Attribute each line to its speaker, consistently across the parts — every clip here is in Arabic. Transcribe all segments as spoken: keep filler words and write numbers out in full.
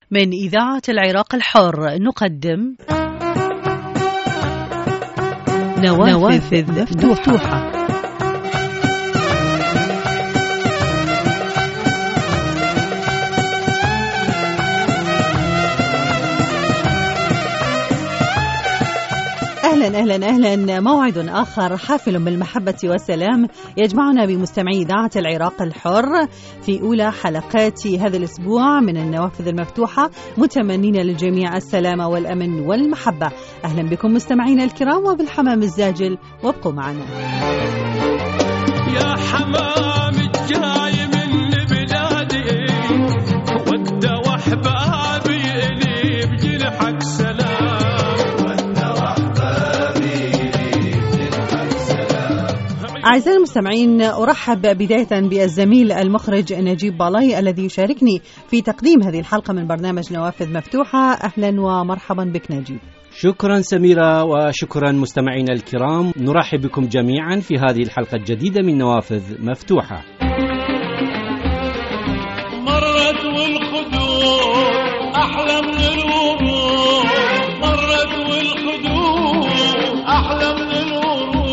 Speaker 1: من إذاعة العراق الحر نقدم نوافذ, نوافذ مفتوحة, مفتوحة. أهلا أهلا أهلا موعد آخر حافل بالمحبة والسلام يجمعنا بمستمعي إذاعة العراق الحر في أولى حلقات هذا الأسبوع من النوافذ المفتوحة، متمنين للجميع السلامة والأمن والمحبة. أهلا بكم مستمعينا الكرام وبالحمام الزاجل، وابقوا معنا.
Speaker 2: يا حمام الجاي من بلادي ود وحبابي اللي بجرحك سلام.
Speaker 1: أعزائي المستمعين، أرحب بداية بالزميل المخرج نجيب بالاي الذي يشاركني في تقديم هذه الحلقة من برنامج نوافذ مفتوحة. أهلا ومرحبا بك نجيب.
Speaker 3: شكرا سميرة، وشكرا مستمعينا الكرام. نرحب بكم جميعا في هذه الحلقة الجديدة من نوافذ مفتوحة.
Speaker 2: مرت والخدود أحلى من الورود، مرت والخدود أحلى من الورود،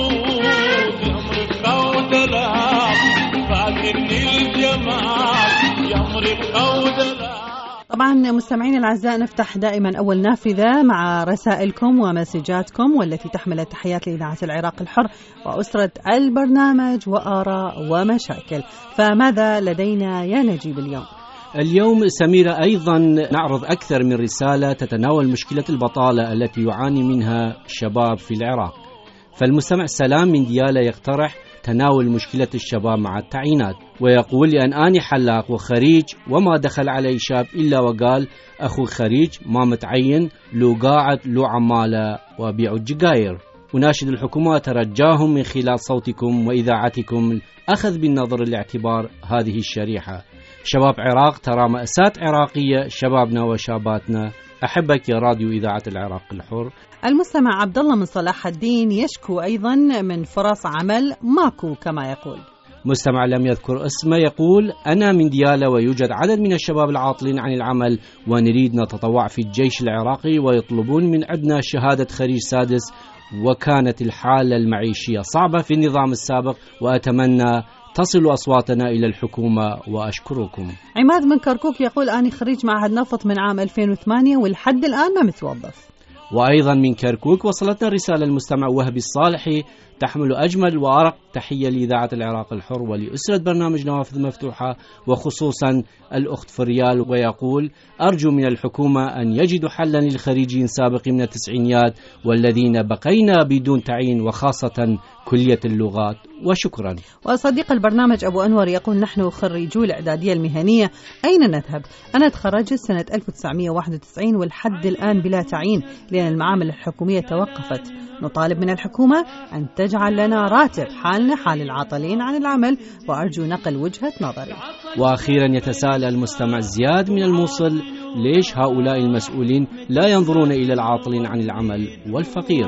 Speaker 1: طبعا مستمعين الأعزاء، نفتح دائما أول نافذة مع رسائلكم ومسجاتكم والتي تحمل التحيات لإذاعة العراق الحر وأسرة البرنامج وآراء ومشاكل. فماذا لدينا يا نجيب اليوم؟
Speaker 3: اليوم سميرة أيضا نعرض أكثر من رسالة تتناول مشكلة البطالة التي يعاني منها الشباب في العراق. فالمستمع سلام من ديالى يقترح تناول مشكلة الشباب مع التعيينات، ويقول لأن أني حلاق وخريج وما دخل علي شاب إلا وقال أخو خريج ما متعين، لو قاعد لو عمالة وبيع الجقاير. وناشد الحكومة ترجاهم من خلال صوتكم وإذاعتكم أخذ بالنظر الاعتبار هذه الشريحة. شباب عراق ترى مأساة عراقية، شبابنا وشاباتنا. أحبك يا راديو إذاعة العراق الحر.
Speaker 1: المستمع عبد الله من صلاح الدين يشكو أيضا من فرص عمل ماكو كما يقول.
Speaker 3: مستمع لم يذكر اسمه يقول أنا من ديالى ويوجد عدد من الشباب العاطلين عن العمل ونريد نتطوع في الجيش العراقي ويطلبون من عندنا شهادة خريج سادس، وكانت الحالة المعيشية صعبة في النظام السابق، وأتمنى تصل أصواتنا إلى الحكومة وأشكركم.
Speaker 1: عماد من كركوك يقول أني خريج معهد نفط من عام ألفين وثمانية والحد الآن ما متوظف.
Speaker 3: وأيضا من كركوك وصلتنا رسالة المستمع وهبي الصالحي تحمل أجمل وأرق تحية لإذاعة العراق الحر ولأسرة برنامج نوافذ مفتوحة وخصوصا الأخت فريال، ويقول أرجو من الحكومة أن يجدوا حلا للخريجين سابقين من التسعينيات والذين بقينا بدون تعيين وخاصة كلية اللغات، وشكرا.
Speaker 1: وصديق البرنامج أبو أنور يقول نحن خريجو الإعدادية المهنية أين نذهب؟ أنا تخرجت سنة ألف وتسعمائة وواحد وتسعين والحد الآن بلا تعيين لأن المعامل الحكومية توقفت. نطالب من الحكومة أن تجعل لنا راتب حالنا حال العاطلين عن العمل، وأرجو نقل وجهة نظري.
Speaker 3: وأخيرا يتساءل المستمع زياد من الموصل ليش هؤلاء المسؤولين لا ينظرون إلى العاطلين عن العمل والفقير؟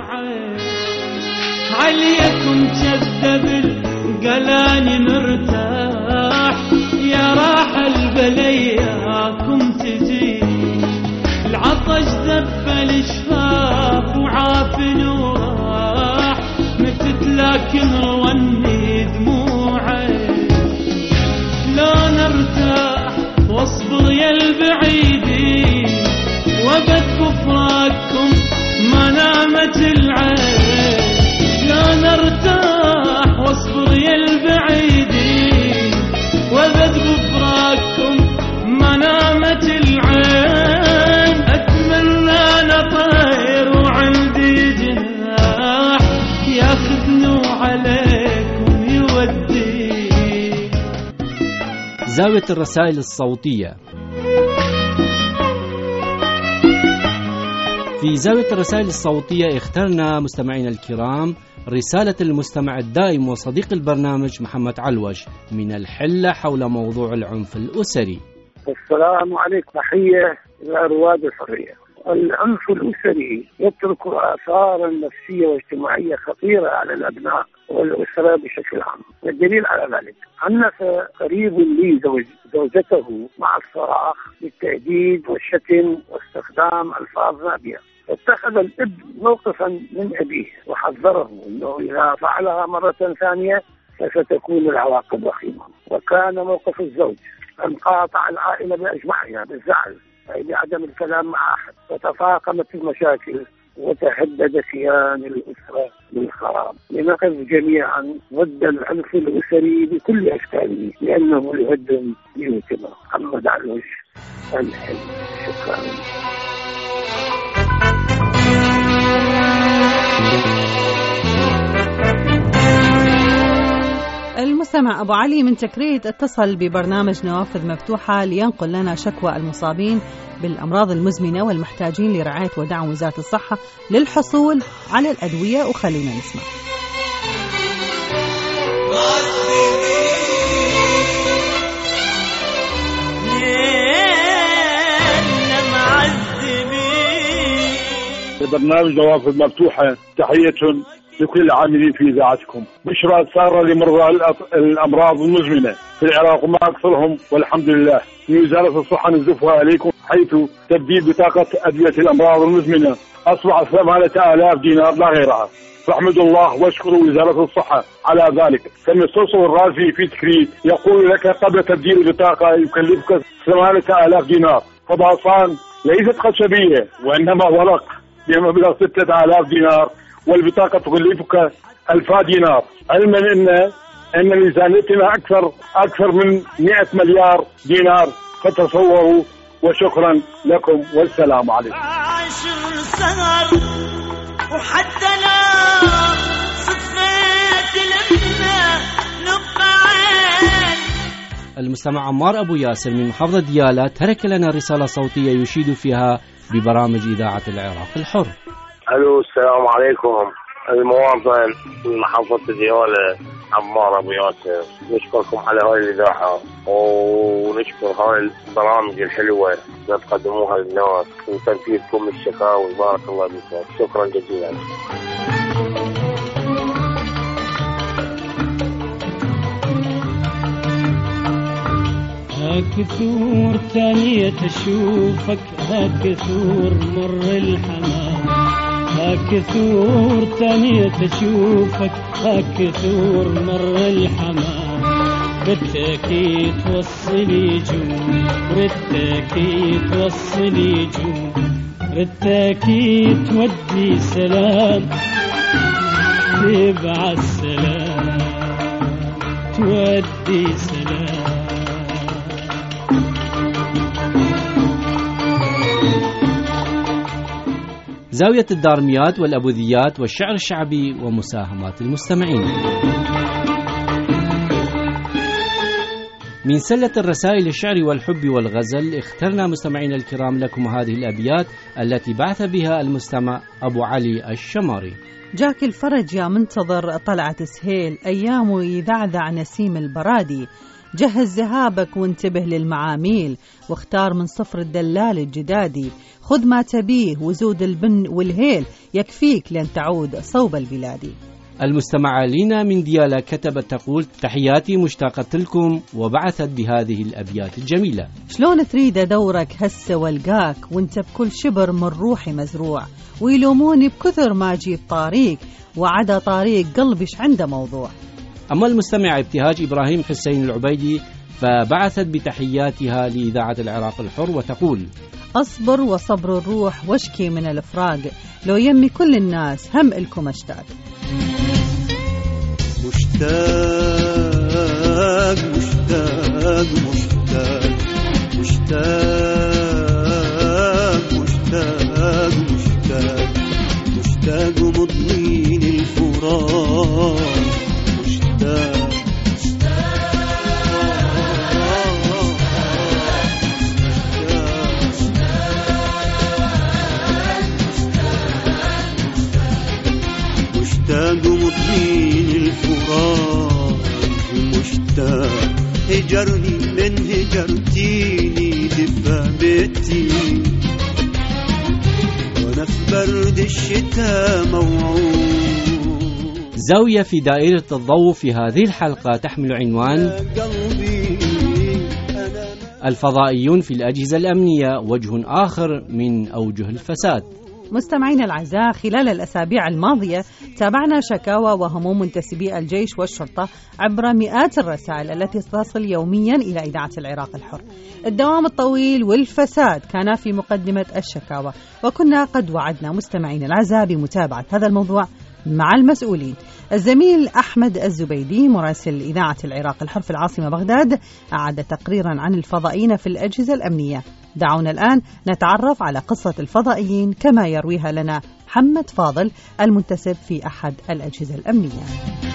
Speaker 2: عليكم كذب القلاني مرتاح يا راح البلياكم تجي، العطش ذب الشفاف وعافن وراح متت لكن روني دموعي، لا نرتاح واصبر يا البعيدين وبد كفراكم ما نامت العين، لا نرتاح واصبر يا البعيدين وبد كفراكم ما نامت العين، أتمنى نطير وعندي جناح ياخذني عليكم يودي.
Speaker 3: زاوية الرسائل الصوتية. في زاوية الرسائل الصوتية اخترنا مستمعين الكرام رسالة المستمع الدائم وصديق البرنامج محمد علوش من الحلة حول موضوع العنف الأسري.
Speaker 4: السلام عليكم، تحية إلى رواد الحرية. العنف الأسري يترك آثارا نفسية واجتماعية خطيرة على الأبناء والأسرة بشكل عام. والدليل على ذلك أن قريب لي زوج زوجته مع الصراخ بالتهديد والشتم واستخدام ألفاظ نابية. اتخذ الابن موقفا من أبيه وحذره أنه إذا فعلها مرة ثانية فستكون العواقب وخيمة. وكان موقف الزوج أن قاطع العائلة بأجمعها بالزعل أي بعدم الكلام مع أحد، وتفاقمت المشاكل وتهدد كيان الأسرة بالخراب. لنقف جميعا ضد العنف الأسري بكل أشكاله لأنه يهدم بيوتنا. محمد علوش الحلم. شكرا.
Speaker 1: المستمع أبو علي من تكريت اتصل ببرنامج نوافذ مفتوحة لينقل لنا شكوى المصابين بالأمراض المزمنة والمحتاجين لرعاية ودعم وزارة الصحة للحصول على الأدوية، وخلينا نسمع.
Speaker 5: برنامج نوافذ مفتوحة، تحية لكل العاملين في إذاعتكم. بشرى سارة لمرضى الأمراض المزمنة في العراق وما أكثرهم والحمد لله. من وزارة الصحة نزفها عليكم، حيث تبديل بطاقة أدوية الأمراض المزمنة أصبح ثمانية آلاف دينار لا غيرها. فاحمدوا الله واشكروا وزارة الصحة على ذلك. كما استوصل الرازي في تكريت يقول لك قبل تبديل البطاقة يكلفك ثمانية آلاف دينار، فباصان ليست خشبية وإنما ورق بمبلغ ستة آلاف دينار، والبطاقة تكلفك ألف دينار، علما ان ان ميزانيتنا اكثر اكثر من مئة مليار دينار، فتصوروا. وشكرا لكم والسلام عليكم.
Speaker 2: عشر سنر وحتى لا صفيت لنا نقعين.
Speaker 3: المستمع عمار أبو ياسر من محافظة ديالى ترك لنا رسالة صوتية يشيد فيها ببرامج إذاعة العراق الحر.
Speaker 6: الو السلام عليكم. المواطن من محافظة ديالى عمار أبو ياسر، نشكركم على هاي الإذاعة ونشكر هاي البرامج الحلوة اللي تقدموها للناس وتنفيذكم الشكاوي. بارك الله بكم، شكرا جزيلا.
Speaker 2: هاكثور ثانية تشوفك، هاكثور مر الحمام، هاكثور ثانية تشوفك، هاكثور مر الحمام. رتاكي توصلي جون، رتاكي توصلي جون، رتاكي تودي سلام، تبعت سلام، تودي سلام.
Speaker 3: زاوية الدارميات والأبوذيات والشعر الشعبي ومساهمات المستمعين. من سلة الرسائل الشعر والحب والغزل اخترنا مستمعينا الكرام لكم هذه الأبيات التي بعث بها المستمع أبو علي الشماري.
Speaker 1: جاك الفرج يا منتظر طلعت سهيل، أيام يذعذع نسيم البرادي. جهز ذهابك وانتبه للمعاميل، واختار من صفر الدلال الجدادي. خذ ما تبيه وزود البن والهيل، يكفيك لن تعود صوب البلاد.
Speaker 3: المستمعة لينا من ديالى كتبت تقول تحياتي مشتاقة لكم، وبعثت بهذه الأبيات الجميلة.
Speaker 1: شلون تريد دورك هسه والقاك، وانت بكل شبر من روحي مزروع. ويلوموني بكثر ما جيب طريق، وعدا طريق قلبش عنده موضوع.
Speaker 3: أما المستمع ابتهاج إبراهيم حسين العبيدي فبعثت بتحياتها لإذاعة العراق الحر وتقول
Speaker 1: أصبر وصبر الروح واشكي من الفراق، لو يمي كل الناس هم إلكم أشتاق.
Speaker 7: مشتاق مشتاق مشتاق مشتاق مشتاق مشتاق مشتاق مضنين الفراق. مشتاق مشتاق مضنين الفراق. مشتاق هجرني من هجرتيني دفا بيتي، برد الشتاء موعود.
Speaker 3: زاوية في دائرة الضوء في هذه الحلقة تحمل عنوان الفضائيون في الأجهزة الأمنية، وجه آخر من أوجه الفساد.
Speaker 1: مستمعينا الأعزاء، خلال الأسابيع الماضية تابعنا شكاوى وهموم منتسبي الجيش والشرطة عبر مئات الرسائل التي تصل يوميا إلى إذاعة العراق الحر. الدوام الطويل والفساد كان في مقدمة الشكاوى، وكنا قد وعدنا مستمعينا الأعزاء بمتابعة هذا الموضوع مع المسؤولين. الزميل أحمد الزبيدي مراسل إذاعة العراق الحر في العاصمة بغداد أعد تقريرا عن الفضائيين في الأجهزة الأمنية. دعونا الآن نتعرف على قصة الفضائيين كما يرويها لنا محمد فاضل المنتسب في أحد الأجهزة الأمنية.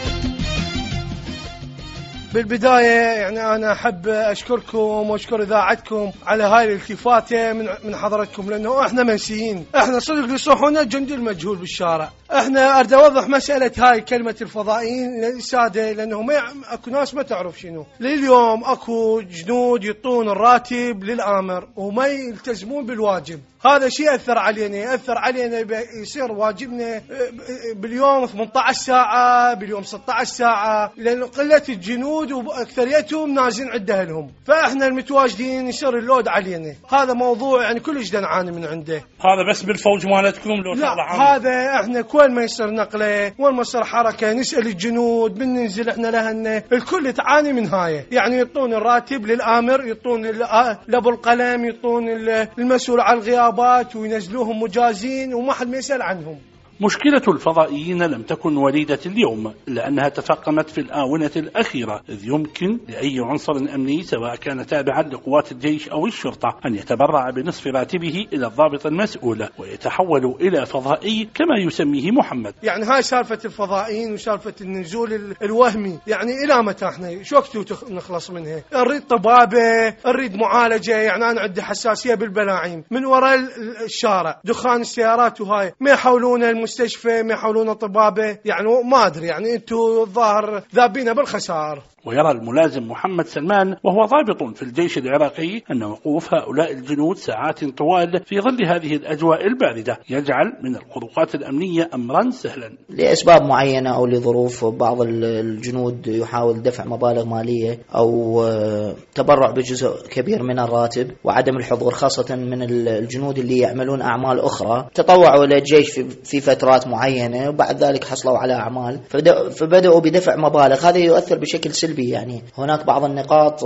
Speaker 8: بالبداية يعني أنا أحب أشكركم وأشكر إذاعتكم على هاي الالتفاتة من من حضرتكم، لأنه إحنا منسيين، إحنا صدق يصحونا الجندي المجهول بالشارع. إحنا أريد أوضح مسألة هاي كلمة الفضائيين للسادة، لأنه ما أكو ناس ما تعرف شنو. لليوم أكو جنود يطون الراتب للآمر وما يلتزمون بالواجب. هذا شيء أثر علينا، يأثر علينا يصير واجبنا باليوم ثمانية عشر ساعة، باليوم ستة عشر ساعة، لأنه قلة الجنود وأكثريتهم نازلين عده لهم، فإحنا المتواجدين يصير اللود علينا. هذا موضوع يعني كلش نعاني من عنده.
Speaker 9: هذا بس بالفوج مالتكم لو
Speaker 8: لا، هذا إحنا كل ما يصير نقلة وين ما يصير حركة نسأل الجنود بننزل إحنا لهن، الكل تعاني من هاي. يعني يطون الراتب للآمر، يطون لأبو القلم، يطون المسؤول عن الغياب وينزلوهم مجازين وما حد ما يسأل عنهم.
Speaker 9: مشكلة الفضائيين لم تكن وليدة اليوم، إلا أنها تفاقمت في الآونة الأخيرة، إذ يمكن لأي عنصر أمني سواء كان تابعا لقوات الجيش أو الشرطة أن يتبرع بنصف راتبه إلى الضابط المسؤول ويتحول إلى فضائي كما يسميه محمد.
Speaker 8: يعني هاي سالفة الفضائيين وسالفة النزول الوهمي، يعني إلى متى احنا شو وقت نخلص منها؟ نريد طبابة، نريد معالجة. يعني أنا عندي حساسية بالبلاعيم من وراء الشارع، دخان السيارات وهاي ما يحولون المستشفى، ما يحاولون طبابة. يعني ما أدري، يعني أنتوا الظاهر ذابين بالخسار.
Speaker 9: ويرى الملازم محمد سلمان وهو ضابط في الجيش العراقي أن وقوف هؤلاء الجنود ساعات طوال في ظل هذه الأجواء الباردة يجعل من الخروقات الأمنية أمرا سهلا.
Speaker 10: لأسباب معينة أو لظروف، بعض الجنود يحاول دفع مبالغ مالية أو تبرع بجزء كبير من الراتب وعدم الحضور، خاصة من الجنود اللي يعملون أعمال أخرى، تطوعوا إلى الجيش في فترات معينة وبعد ذلك حصلوا على أعمال فبدأوا بدفع مبالغ. هذا يؤثر بشكل سلبي. يعني هناك بعض النقاط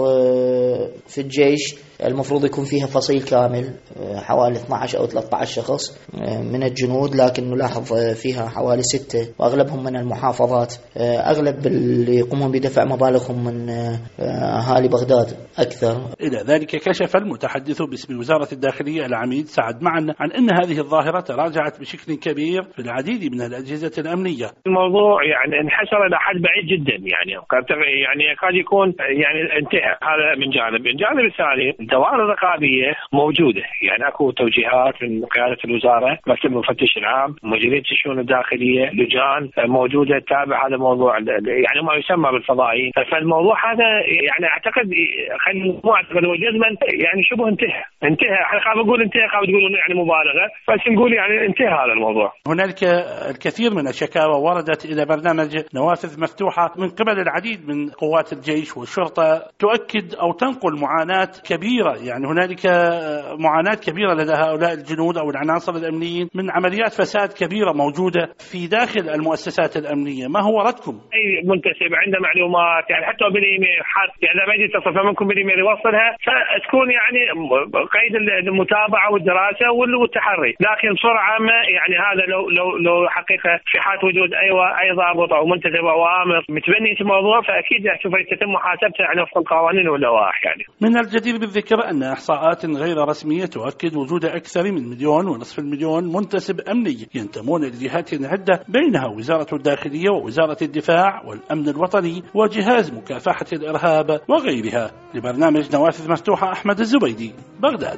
Speaker 10: في الجيش المفروض يكون فيها فصيل كامل، حوالي اثني عشر أو ثلاثة عشر شخص من الجنود، لكن نلاحظ فيها حوالي ستة وأغلبهم من المحافظات. أغلب اللي يقومون بدفع مبالغهم من أهالي بغداد أكثر.
Speaker 9: إلى ذلك كشف المتحدث باسم وزارة الداخلية العميد سعد معن عن أن هذه الظاهرة تراجعت بشكل كبير في العديد من الأجهزة الأمنية.
Speaker 6: الموضوع يعني انحشر إلى حد بعيد جدا، يعني يعني يكاد يكون يعني انتهى. هذا من جانب. من جانب الثاني الدوائر الرقابية موجودة، يعني اكو توجيهات من قيادة الوزارة، مكتب المفتش العام، مديرية الشؤون الداخلية، لجان موجودة تتابع هذا الموضوع، يعني ما يسمى بالفضائيين. فالموضوع هذا يعني اعتقد خلينا مو اعتقد هو جزما يعني شبه انتهى. انتهى احنا خاف نقول انتهى، خاف تقولون يعني مبالغة، بس نقول يعني انتهى هذا الموضوع.
Speaker 9: هنالك الكثير من الشكاوى وردت إلى برنامج نوافذ مفتوحة من قبل العديد من قوات الجيش والشرطة تؤكد أو تنقل معاناة كبيرة. يعني هنالك معاناة كبيرة لدى هؤلاء الجنود أو العناصر الأمنيين من عمليات فساد كبيرة موجودة في داخل المؤسسات الأمنية. ما هو ردكم؟
Speaker 6: أي منتسب عنده معلومات يعني حتى بالإيميل، حتى يعني ما يجي يتصل منكم بالإيميل يوصلها، فتكون يعني قيد المتابعة والدراسة والتحري. لكن بصورة عامة يعني هذا لو لو لو حقيقة في حال وجود أي أي ضابط أو منتسب أو آمر متبني في الموضوع، فأكيد سوف يتم محاسبته يعني وفق القوانين واللوائح. يعني
Speaker 9: من الجدير بالذكر أن إحصاءات غير رسمية تؤكد وجود أكثر من مليون ونصف المليون منتسب أمني ينتمون لجهات عدة، بينها وزارة الداخلية ووزارة الدفاع والأمن الوطني وجهاز مكافحة الإرهاب وغيرها. لبرنامج نوافذ مفتوحة، أحمد الزبيدي، بغداد.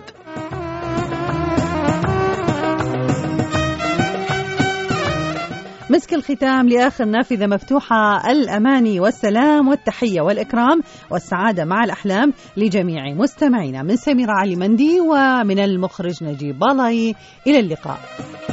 Speaker 1: مسك الختام لآخر نافذة مفتوحة، الأماني والسلام والتحية والإكرام والسعادة مع الأحلام لجميع مستمعينا. من سميرة علي مندي ومن المخرج نجيب بالاي، إلى اللقاء.